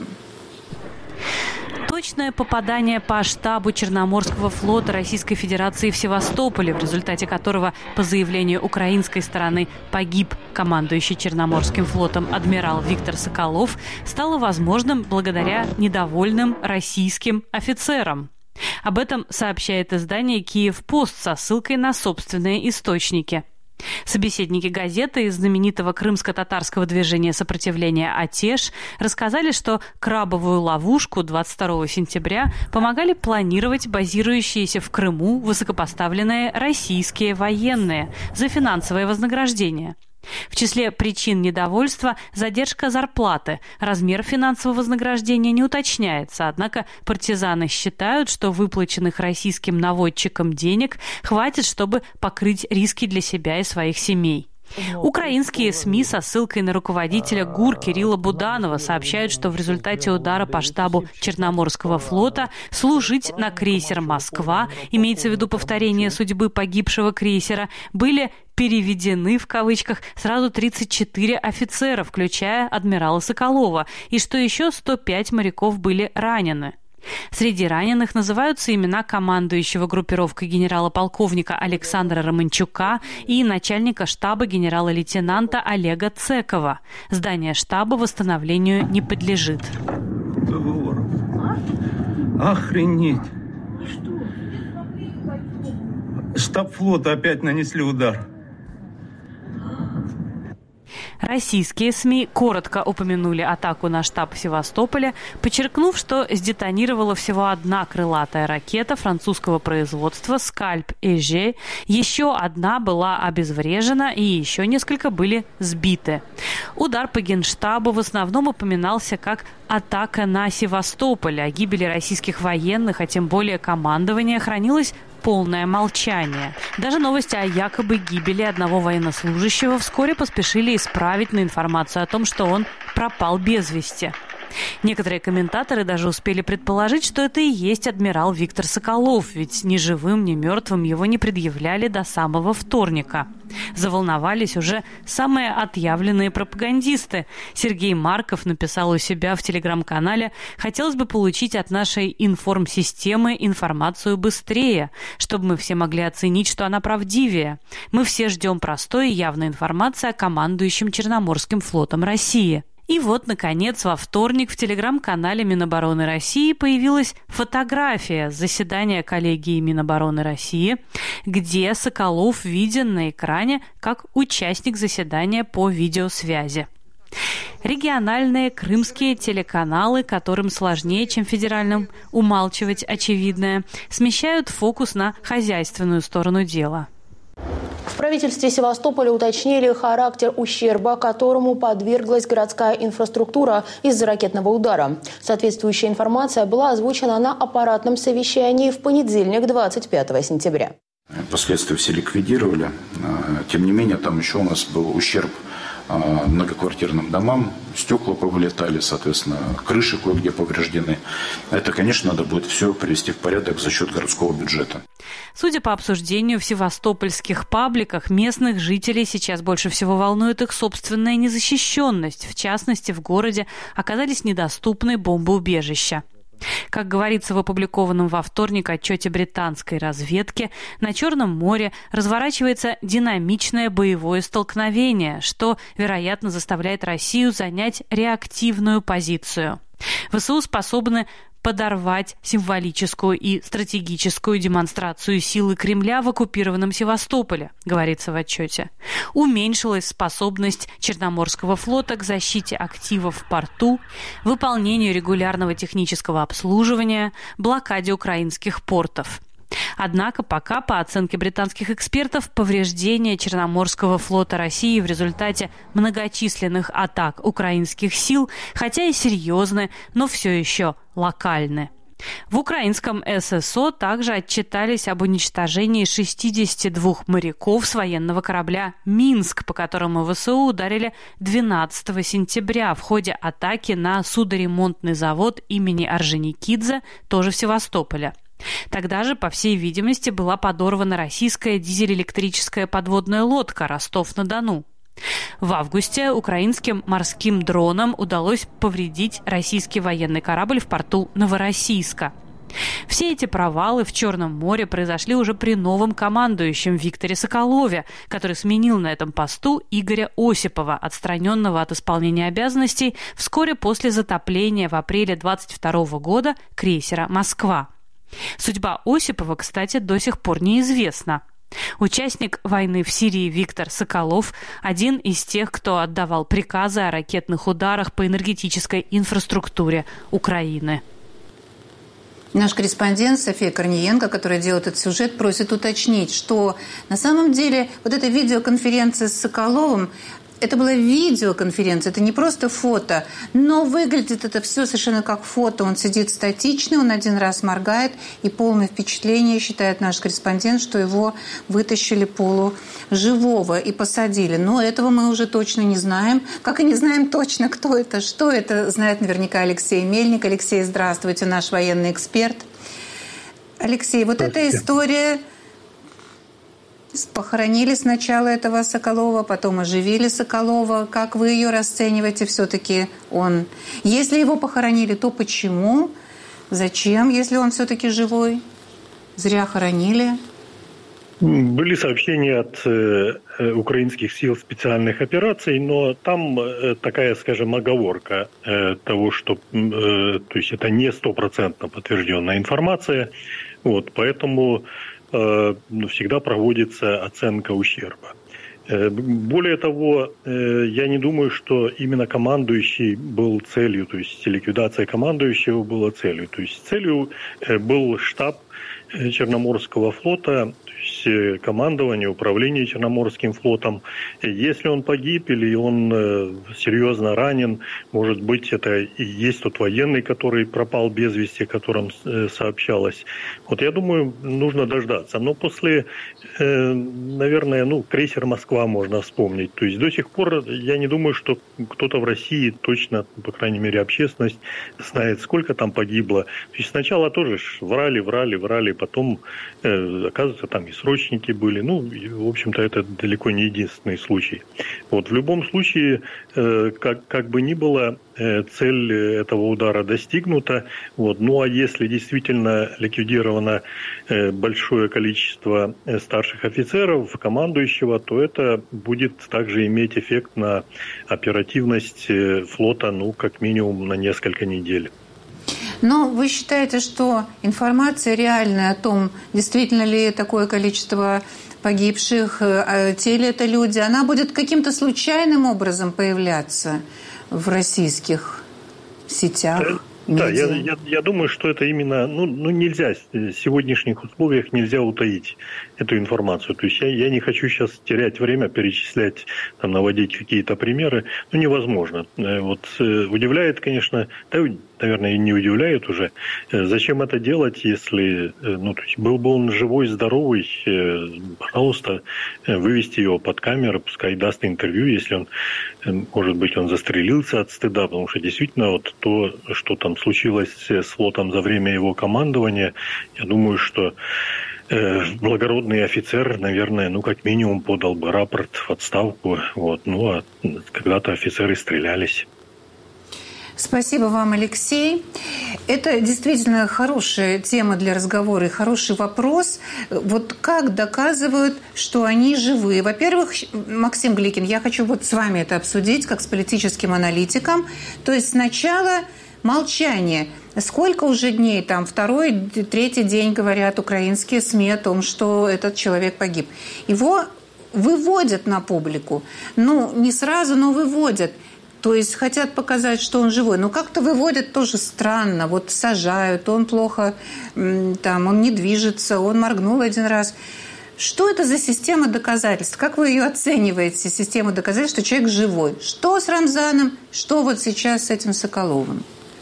Точное попадание по штабу Черноморского флота Российской Федерации в Севастополе, в результате которого, по заявлению украинской стороны, погиб командующий Черноморским флотом адмирал Виктор Соколов, стало возможным благодаря недовольным российским офицерам. Об этом сообщает издание «Киев-Пост» со ссылкой на собственные источники. Собеседники газеты из знаменитого крымско-татарского движения сопротивления «Атеш» рассказали, что крабовую ловушку двадцать второго сентября помогали планировать базирующиеся в Крыму высокопоставленные российские военные за финансовое вознаграждение. В числе причин недовольства задержка зарплаты. Размер финансового вознаграждения не уточняется, однако партизаны считают, что выплаченных российским наводчикам денег хватит, чтобы покрыть риски для себя и своих семей. Украинские СМИ со ссылкой на руководителя ГУР Кирилла Буданова сообщают, что в результате удара по штабу Черноморского флота служить на крейсер «Москва», имеется в виду повторение судьбы погибшего крейсера, были переведены в кавычках сразу тридцать четыре офицера, включая адмирала Соколова, и что еще сто пять моряков были ранены. Среди раненых называются имена командующего группировкой генерала-полковника Александра Романчука и начальника штаба генерала-лейтенанта Олега Цекова. Здание штаба восстановлению не подлежит. Договор. Охренеть! Штаб флота опять нанесли удар. Российские СМИ коротко упомянули атаку на штаб в Севастополе, подчеркнув, что сдетонировала всего одна крылатая ракета французского производства «Скальп-Эже», еще одна была обезврежена и еще несколько были сбиты. Удар по Генштабу в основном упоминался как атака на Севастополь. О гибели российских военных, а тем более командования, хранилось полное молчание. Даже новости о якобы гибели одного военнослужащего вскоре поспешили исправить на информацию о том, что он пропал без вести. Некоторые комментаторы даже успели предположить, что это и есть адмирал Виктор Соколов, ведь ни живым, ни мертвым его не предъявляли до самого вторника. Заволновались уже самые отъявленные пропагандисты. Сергей Марков написал у себя в телеграм-канале: «Хотелось бы получить от нашей информсистемы информацию быстрее, чтобы мы все могли оценить, что она правдивее. Мы все ждем простой и явной информации о командующем Черноморским флотом России». И вот, наконец, во вторник в телеграм-канале Минобороны России появилась фотография с заседания коллегии Минобороны России, где Соколов виден на экране как участник заседания по видеосвязи. Региональные крымские телеканалы, которым сложнее, чем федеральным, умалчивать очевидное, смещают фокус на хозяйственную сторону дела. В правительстве Севастополя уточнили характер ущерба, которому подверглась городская инфраструктура из-за ракетного удара. Соответствующая информация была озвучена на аппаратном совещании в понедельник, двадцать пятого сентября. Последствия все ликвидировали. Тем не менее, там еще у нас был ущерб многоквартирным домам, стекла повылетали, соответственно, крыши кое-где повреждены. Это, конечно, надо будет все привести в порядок за счет городского бюджета. Судя по обсуждению в севастопольских пабликах, местных жителей сейчас больше всего волнует их собственная незащищенность. В частности, в городе оказались недоступны бомбоубежища. Как говорится в опубликованном во вторник отчете британской разведки, на Черном море разворачивается динамичное боевое столкновение, что, вероятно, заставляет Россию занять реактивную позицию. ВСУ способны подорвать символическую и стратегическую демонстрацию силы Кремля в оккупированном Севастополе, говорится в отчете. Уменьшилась способность Черноморского флота к защите активов в порту, выполнению регулярного технического обслуживания, блокаде украинских портов. Однако пока, по оценке британских экспертов, повреждения Черноморского флота России в результате многочисленных атак украинских сил, хотя и серьезны, но все еще локальны. В украинском ССО также отчитались об уничтожении шестидесяти двух моряков с военного корабля «Минск», по которому ВСУ ударили двенадцатого сентября в ходе атаки на судоремонтный завод имени Орджоникидзе, тоже в Севастополе. Тогда же, по всей видимости, была подорвана российская дизель-электрическая подводная лодка «Ростов-на-Дону». В августе украинским морским дронам удалось повредить российский военный корабль в порту Новороссийска. Все эти провалы в Черном море произошли уже при новом командующем Викторе Соколове, который сменил на этом посту Игоря Осипова, отстраненного от исполнения обязанностей вскоре после затопления в апреле двадцать второго года крейсера «Москва». Судьба Осипова, кстати, до сих пор неизвестна. Участник войны в Сирии Виктор Соколов – один из тех, кто отдавал приказы о ракетных ударах по энергетической инфраструктуре Украины. Наш корреспондент София Корниенко, которая делает этот сюжет, просит уточнить, что на самом деле вот эта видеоконференция с Соколовым – это была видеоконференция, это не просто фото, но выглядит это все совершенно как фото. Он сидит статичный, он один раз моргает, и полное впечатление, считает наш корреспондент, что его вытащили полуживого и посадили. Но этого мы уже точно не знаем. Как и не знаем точно, кто это, что это, знает наверняка Алексей Мельник. Алексей, здравствуйте, наш военный эксперт. Алексей, вот эта история... Похоронили сначала этого Соколова, потом оживили Соколова. Как вы ее расцениваете все-таки он? Если его похоронили, то почему? Зачем, если он все-таки живой? Зря хоронили. Были сообщения от э, украинских сил специальных операций, но там э, такая, скажем, оговорка э, того, что э, то есть это не стопроцентно подтвержденная информация. Вот, поэтому всегда проводится оценка ущерба. Более того, я не думаю, что именно командующий был целью, то есть ликвидация командующего была целью. То есть целью был штаб Черноморского флота, то есть командование, управление Черноморским флотом. Если он погиб или он серьезно ранен, может быть, это и есть тот военный, который пропал без вести, о котором сообщалось. Вот я думаю, нужно дождаться. Но после, наверное, ну, крейсер «Москва» можно вспомнить. То есть до сих пор я не думаю, что кто-то в России точно, по крайней мере, общественность знает, сколько там погибло. То есть сначала тоже врали, врали, врали, потом, оказывается, там и срочники были. Ну, в общем-то, это далеко не единственный случай. Вот в любом случае, как, как бы ни было, цель этого удара достигнута. Вот. Ну, а если действительно ликвидировано большое количество старших офицеров, командующего, то это будет также иметь эффект на оперативность флота, ну, как минимум на несколько недель. Но вы считаете, что информация реальная о том, действительно ли такое количество погибших, те ли это люди, она будет каким-то случайным образом появляться в российских сетях? Да, я, я, я думаю, что это именно, ну, ну нельзя, в сегодняшних условиях нельзя утаить эту информацию. То есть я, я не хочу сейчас терять время, перечислять, там, наводить какие-то примеры, ну невозможно. Вот удивляет, конечно, да, наверное, и не удивляет уже, зачем это делать, если, ну, то есть был бы он живой, здоровый, пожалуйста, вывести его под камеру, пускай даст интервью, если он, может быть, он застрелился от стыда, потому что действительно вот то, что там случилось с флотом за время его командования, я думаю, что э, благородный офицер, наверное, ну, как минимум подал бы рапорт в отставку, вот, ну, а когда-то офицеры стрелялись. Спасибо вам, Алексей. Это действительно хорошая тема для разговора и хороший вопрос. Вот как доказывают, что они живы? Во-первых, Максим Гликин, я хочу вот с вами это обсудить, как с политическим аналитиком. То есть сначала молчание. Сколько уже дней, там второй, третий день говорят украинские СМИ о том, что этот человек погиб. Его выводят на публику. Ну, не сразу, но выводят. То есть хотят показать, что он живой. Но как-то выводят тоже странно. Вот сажают, он плохо, там, он не движется, он моргнул один раз. Что это за система доказательств? Как вы ее оцениваете, систему доказательств, что человек живой? Что с Рамзаном, что вот сейчас с этим Соколовым?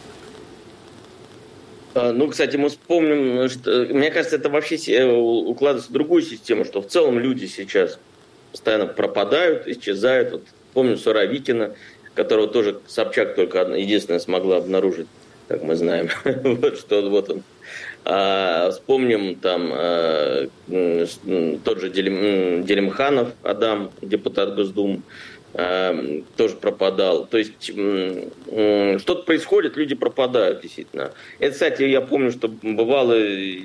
Ну, кстати, мы вспомним, что, мне кажется, это вообще укладывается в другую систему, что в целом люди сейчас постоянно пропадают, исчезают. Вот, помню Суровикина, которого тоже Собчак только одна, единственная смогла обнаружить, как мы знаем, вот что вот он. А, вспомним там а, тот же Делим, Делимханов Адам, депутат Госдумы, а, тоже пропадал. То есть что-то происходит, люди пропадают действительно. Это, кстати, я помню, что бывало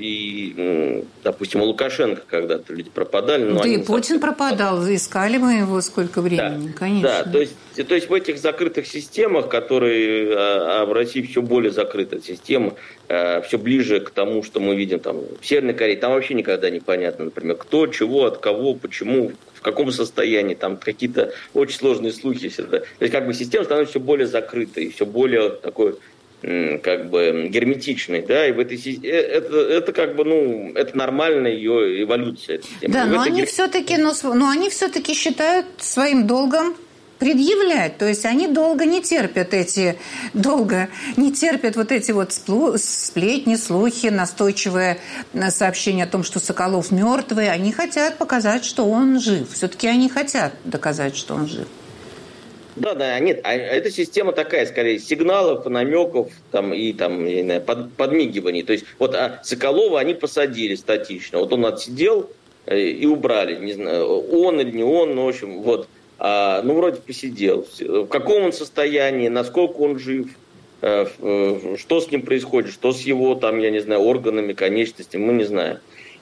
и, допустим, у Лукашенко когда-то люди пропадали. Но да и Путин совсем... пропадал, искали мы его сколько времени, да, конечно. Да, то есть, то есть в этих закрытых системах, которые, а в России все более закрытая система, все ближе к тому, что мы видим там в Северной Корее, там вообще никогда не понятно, например, кто, чего, от кого, почему, в каком состоянии, там какие-то очень сложные слухи всегда. То есть как бы система становится все более закрытой, все более такой как бы герметичной, да, и в этой это, это как бы, ну, это нормальная ее эволюция. Да, но они гер... все-таки, но, но они все-таки считают своим долгом предъявлять. То есть они долго не терпят эти, долго не терпят вот эти вот сплетни, слухи, настойчивое сообщение о том, что Соколов мертвый. Они хотят показать, что он жив. Все-таки они хотят доказать, что он жив. Да, да, нет, а эта система такая, скорее, сигналов, намеков там, и там, я не знаю, под, подмигиваний. То есть вот а Соколова они посадили статично. Вот он отсидел и убрали. Не знаю, он или не он, ну, в общем, вот. А, ну, вроде посидел. В каком он состоянии, насколько он жив, э, э, что с ним происходит, что с его, там, я не знаю, органами, конечностями, мы не знаем.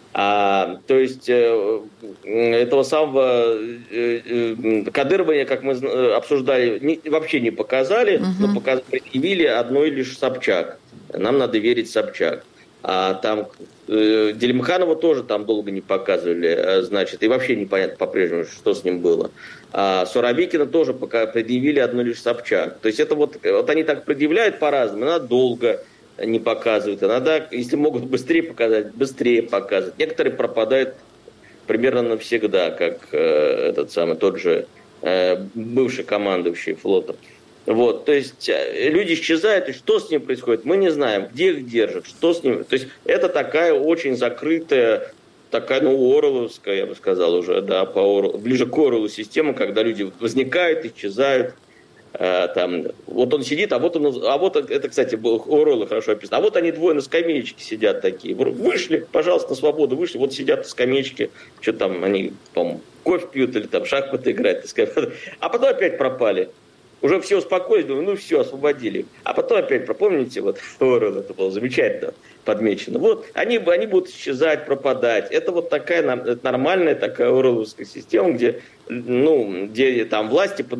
А, то есть э, этого самого э, э, Кадырова, как мы обсуждали, не, вообще не показали, uh-huh. но показ, предъявили одной лишь Собчак. Нам надо верить Собчак. А там э, Делимханова тоже там долго не показывали, значит, и вообще непонятно по-прежнему, что с ним было. А Суровикина тоже пока предъявили одну лишь Собчак. То есть это вот, вот они так предъявляют по-разному, иногда долго не показывают, иногда, если могут быстрее показать, быстрее показывают. Некоторые пропадают примерно навсегда, как э, этот самый, тот же э, бывший командующий флотом. Вот, то есть люди исчезают, и что с ним происходит, мы не знаем, где их держат, что с ним. То есть это такая очень закрытая, такая, ну, Оруэлловская, я бы сказал уже, да, по Оруэллу, ближе к Оруэллу система, когда люди возникают, исчезают. Э, там, вот он сидит, а вот он, а вот это, кстати, Оруэллу хорошо описано. А вот они двое на скамеечке сидят такие. Вышли, пожалуйста, на свободу, вышли, вот сидят на скамеечке, что там они, по-моему, кофе пьют или там шахматы играют, а потом опять пропали. Уже все успокоились, думаю, ну все, освободили. А потом опять, помните, вот Оруэлл, это было замечательно подмечено. Вот, они, они будут исчезать, пропадать. Это вот такая это нормальная такая оруэлловская система, где, ну, где там власти подают,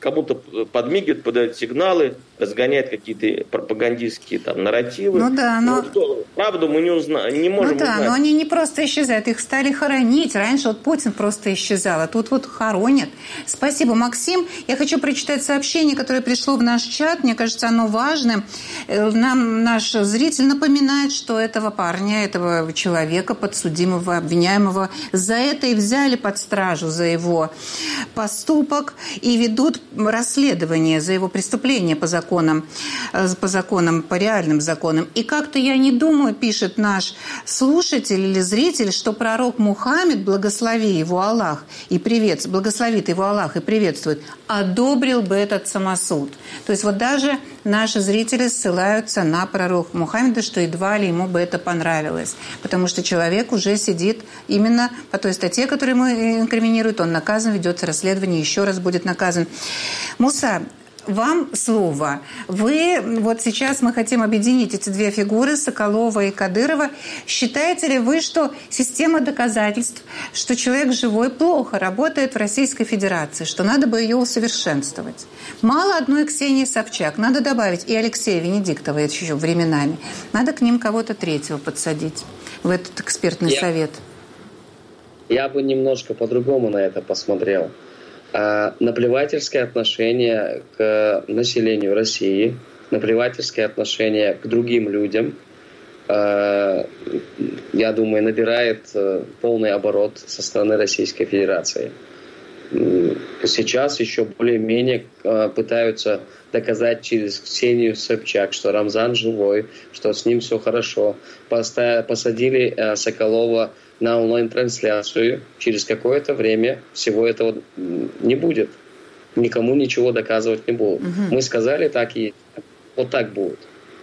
кому-то подмигивает, подает сигналы, разгоняет какие-то пропагандистские там нарративы. Ну да, но... но правду мы не, узна... не можем ну да, узнать. Но они не просто исчезают, их стали хоронить. Раньше вот Путин просто исчезал, а тут вот хоронят. Спасибо, Максим. Я хочу прочитать сообщение, которое пришло в наш чат. Мне кажется, оно важным. Нам наш зритель напоминает, что этого парня, этого человека, подсудимого, обвиняемого, за это и взяли под стражу, за его поступок, и ведут расследование за его преступление по законам, по законам, по реальным законам. И как-то я не думаю, пишет наш слушатель или зритель, что пророк Мухаммед, благослови его Аллах и привет, благословит его Аллах и приветствует, одобрил бы этот самосуд. То есть вот даже наши зрители ссылаются на пророка Мухаммеда, что едва ли ему бы это понравилось. Потому что человек уже сидит именно по той статье, которую ему инкриминируют, он наказан, ведется расследование, еще раз будет наказан. Муса, вам слово. Вы, вот сейчас мы хотим объединить эти две фигуры, Соколова и Кадырова. Считаете ли вы, что система доказательств, что человек живой плохо работает в Российской Федерации, что надо бы ее усовершенствовать? Мало одной Ксении Собчак, надо добавить и Алексея Венедиктова еще временами. Надо к ним кого-то третьего подсадить в этот экспертный я, совет. Я бы немножко по-другому на это посмотрел. Наплевательское отношение к населению России, наплевательское отношение к другим людям, я думаю, набирает полный оборот со стороны Российской Федерации. Сейчас еще более-менее пытаются доказать через Ксению Собчак, что Рамзан живой, что с ним все хорошо. Посадили Соколова на онлайн-трансляцию. Через какое-то время всего этого не будет. Никому ничего доказывать не будут. Угу. Мы сказали так и вот так будет.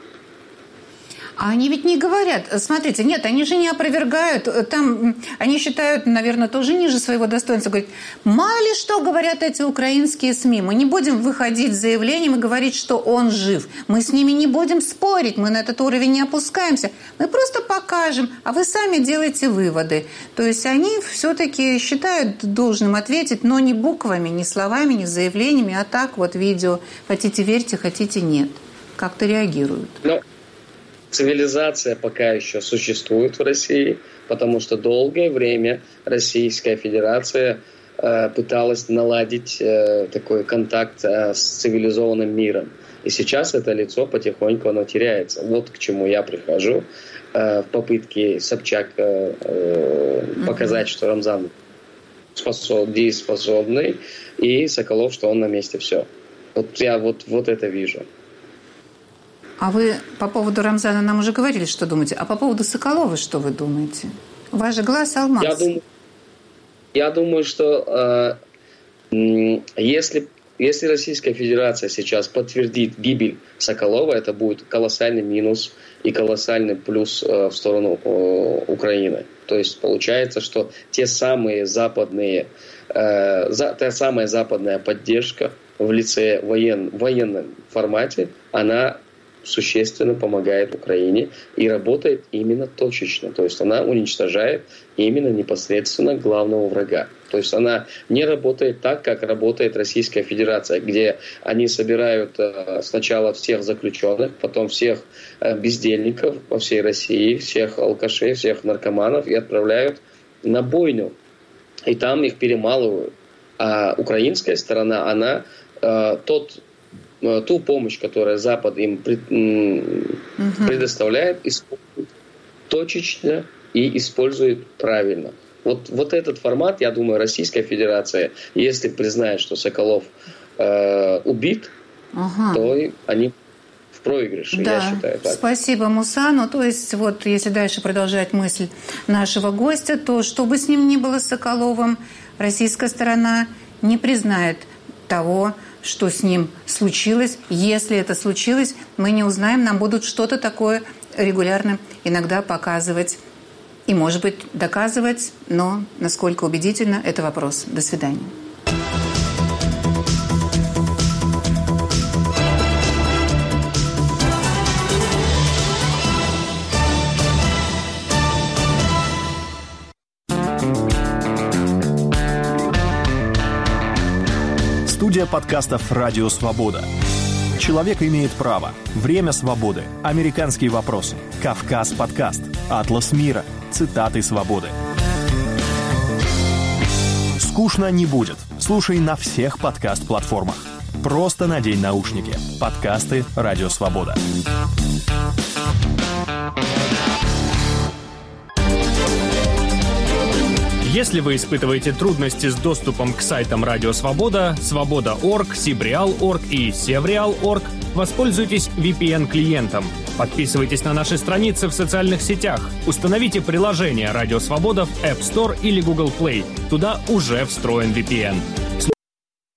А они ведь не говорят. Смотрите, нет, они же не опровергают. Там они считают, наверное, тоже ниже своего достоинства. Говорят, мало ли что говорят эти украинские СМИ. Мы не будем выходить с заявлением и говорить, что он жив. Мы с ними не будем спорить. Мы на этот уровень не опускаемся. Мы просто покажем, а вы сами делаете выводы. То есть они все-таки считают должным ответить, но не буквами, не словами, не заявлениями, а так вот видео. Хотите верьте, хотите нет. Как-то реагируют. Но... Цивилизация пока еще существует в России, потому что долгое время Российская Федерация э, пыталась наладить э, такой контакт э, с цивилизованным миром. И сейчас это лицо потихоньку оно теряется. Вот к чему я прихожу э, в попытке Собчак э, э, показать, что Рамзан способ, дееспособный, и Соколов, что он на месте все. Вот я вот, вот это вижу. А вы по поводу Рамзана нам уже говорили, что думаете. А по поводу Соколова что вы думаете? Ваш же глаз алмаз. Я думаю, я думаю что э, если, если Российская Федерация сейчас подтвердит гибель Соколова, это будет колоссальный минус и колоссальный плюс э, в сторону э, Украины. То есть получается, что те самые западные, э, за, та самая западная поддержка в лице воен, военном формате, она существенно помогает Украине и работает именно точечно. То есть она уничтожает именно непосредственно главного врага. То есть она не работает так, как работает Российская Федерация, где они собирают сначала всех заключенных, потом всех бездельников по всей России, всех алкашей, всех наркоманов и отправляют на бойню. И там их перемалывают. А украинская сторона, она тот ту помощь, которую Запад им предоставляет, использует точечно и использует правильно. Вот, вот этот формат, я думаю, Российская Федерация, если признает, что Соколов э, убит, ага. то они в проигрыше, да. я считаю так. Спасибо, Муса. Ну, то есть, вот если дальше продолжать мысль нашего гостя, то что бы с ним ни было, с Соколовым, российская сторона не признает того, что с ним случилось. Если это случилось, мы не узнаем, нам будут что-то такое регулярно иногда показывать и, может быть, доказывать, но насколько убедительно – это вопрос. До свидания. Студия подкастов «Радио Свобода». «Человек имеет право», «Время свободы», «Американские вопросы», «Кавказ подкаст», «Атлас мира», «Цитаты свободы». Скучно не будет. Слушай на всех подкаст-платформах. Просто надень наушники. Подкасты «Радио Свобода». Если вы испытываете трудности с доступом к сайтам Радио Свобода, Свобода точка орг, Сибриал точка орг и Севриал точка орг, воспользуйтесь ви пи эн-клиентом. Подписывайтесь на наши страницы в социальных сетях. Установите приложение Радио Свобода в App Store или Google Play. Туда уже встроен ви пи эн.